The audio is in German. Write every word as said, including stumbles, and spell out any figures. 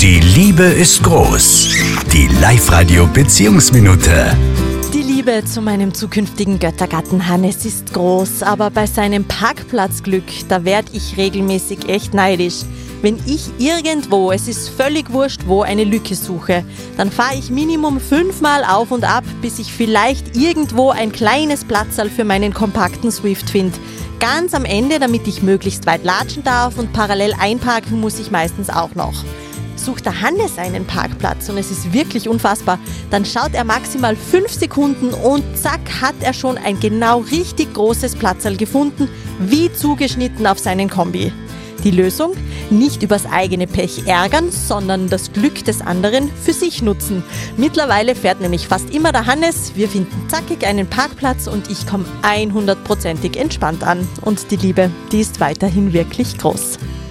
Die Liebe ist groß. Die Live-Radio-Beziehungsminute. Die Liebe zu meinem zukünftigen Göttergatten Hannes ist groß, aber bei seinem Parkplatzglück, da werd ich regelmäßig echt neidisch. Wenn ich irgendwo, es ist völlig wurscht wo, eine Lücke suche, dann fahre ich Minimum fünfmal auf und ab, bis ich vielleicht irgendwo ein kleines Platzerl für meinen kompakten Swift finde. Ganz am Ende, damit ich möglichst weit latschen darf, und parallel einparken muss ich meistens auch noch. Sucht der Hannes einen Parkplatz und es ist wirklich unfassbar, dann schaut er maximal fünf Sekunden und zack hat er schon ein genau richtig großes Platzerl gefunden, wie zugeschnitten auf seinen Kombi. Die Lösung? Nicht übers eigene Pech ärgern, sondern das Glück des anderen für sich nutzen. Mittlerweile fährt nämlich fast immer der Hannes, wir finden zackig einen Parkplatz und ich komme hundertprozentig entspannt an. Und die Liebe, die ist weiterhin wirklich groß.